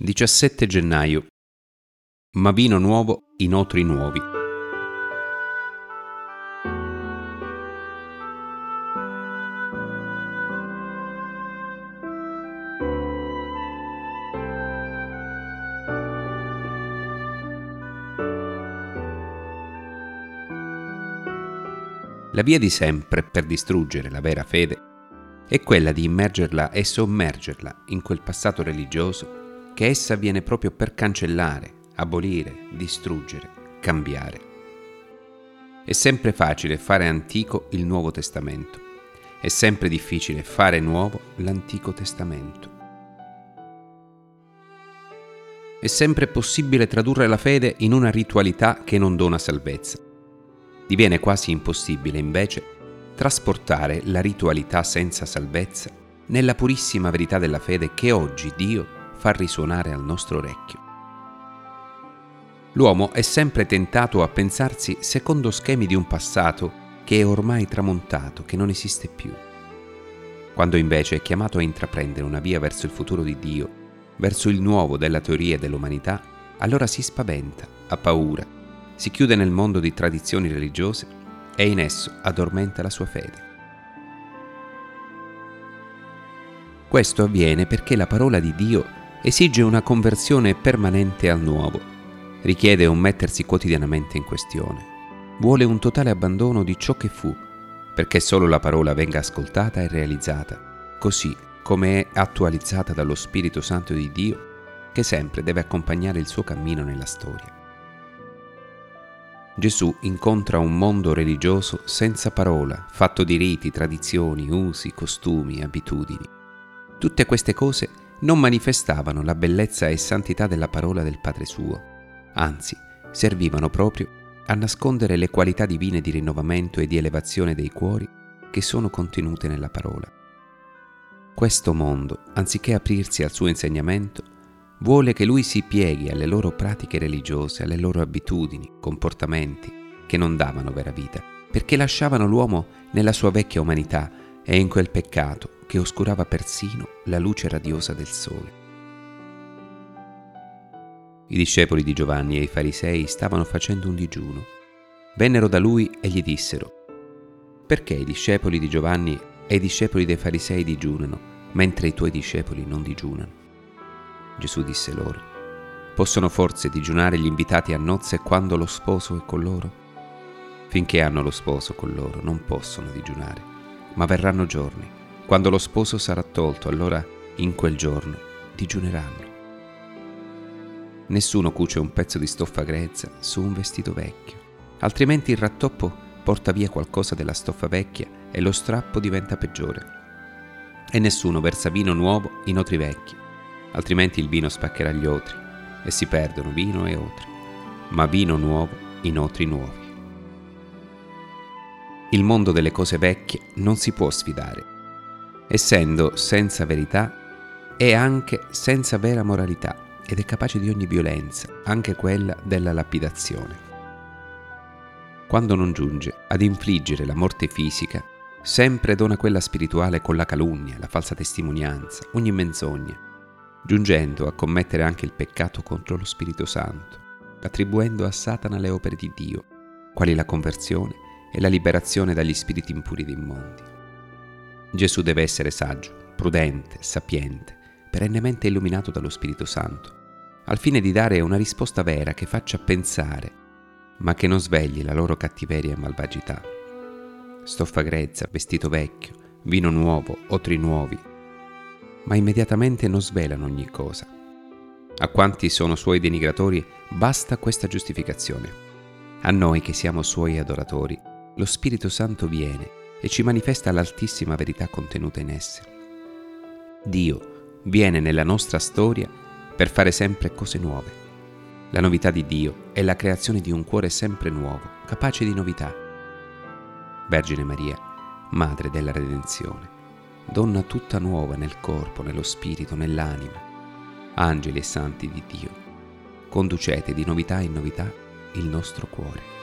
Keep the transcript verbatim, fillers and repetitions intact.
diciassette gennaio. Ma vino nuovo in otri nuovi. La via di sempre per distruggere la vera fede è quella di immergerla e sommergerla in quel passato religioso che essa viene proprio per cancellare, abolire, distruggere, cambiare. È sempre facile fare antico il Nuovo Testamento, è sempre difficile fare nuovo l'Antico Testamento. È sempre possibile tradurre la fede in una ritualità che non dona salvezza. Diviene quasi impossibile, invece, trasportare la ritualità senza salvezza nella purissima verità della fede che oggi Dio fa risuonare al nostro orecchio. L'uomo è sempre tentato a pensarsi secondo schemi di un passato che è ormai tramontato, che non esiste più. Quando invece è chiamato a intraprendere una via verso il futuro di Dio, verso il nuovo della teoria e dell'umanità, allora si spaventa, ha paura, si chiude nel mondo di tradizioni religiose e in esso addormenta la sua fede. Questo avviene perché la parola di Dio esige una conversione permanente al nuovo, richiede un mettersi quotidianamente in questione, vuole un totale abbandono di ciò che fu, perché solo la parola venga ascoltata e realizzata, così come è attualizzata dallo Spirito Santo di Dio, che sempre deve accompagnare il suo cammino nella storia. Gesù incontra un mondo religioso senza parola, fatto di riti, tradizioni, usi, costumi, abitudini. Tutte queste cose non manifestavano la bellezza e santità della parola del Padre suo, anzi, servivano proprio a nascondere le qualità divine di rinnovamento e di elevazione dei cuori che sono contenute nella parola. Questo mondo, anziché aprirsi al suo insegnamento, vuole che lui si pieghi alle loro pratiche religiose, alle loro abitudini, comportamenti che non davano vera vita, perché lasciavano l'uomo nella sua vecchia umanità e in quel peccato che oscurava persino la luce radiosa del sole. I discepoli di Giovanni e i farisei stavano facendo un digiuno. Vennero da lui e gli dissero: «Perché i discepoli di Giovanni e i discepoli dei farisei digiunano, mentre i tuoi discepoli non digiunano?» Gesù disse loro: «Possono forse digiunare gli invitati a nozze quando lo sposo è con loro? Finché hanno lo sposo con loro non possono digiunare, ma verranno giorni, quando lo sposo sarà tolto, allora in quel giorno digiuneranno. Nessuno cuce un pezzo di stoffa grezza su un vestito vecchio, altrimenti il rattoppo porta via qualcosa della stoffa vecchia e lo strappo diventa peggiore. E nessuno versa vino nuovo in otri vecchi, altrimenti il vino spaccherà gli otri e si perdono vino e otri, ma vino nuovo in otri nuovi». Il mondo delle cose vecchie non si può sfidare. Essendo senza verità, è anche senza vera moralità ed è capace di ogni violenza, anche quella della lapidazione. Quando non giunge ad infliggere la morte fisica, sempre dona quella spirituale con la calunnia, la falsa testimonianza, ogni menzogna, giungendo a commettere anche il peccato contro lo Spirito Santo, attribuendo a Satana le opere di Dio, quali la conversione e la liberazione dagli spiriti impuri ed immondi. Gesù deve essere saggio, prudente, sapiente, perennemente illuminato dallo Spirito Santo, al fine di dare una risposta vera che faccia pensare, ma che non svegli la loro cattiveria e malvagità. Stoffa grezza, vestito vecchio, vino nuovo, otri nuovi, ma immediatamente non svelano ogni cosa. A quanti sono suoi denigratori basta questa giustificazione. A noi che siamo suoi adoratori, lo Spirito Santo viene e ci manifesta l'altissima verità contenuta in esse. Dio viene nella nostra storia per fare sempre cose nuove. La novità di Dio è la creazione di un cuore sempre nuovo, capace di novità. Vergine Maria, Madre della Redenzione, donna tutta nuova nel corpo, nello spirito, nell'anima, angeli e santi di Dio, conducete di novità in novità il nostro cuore.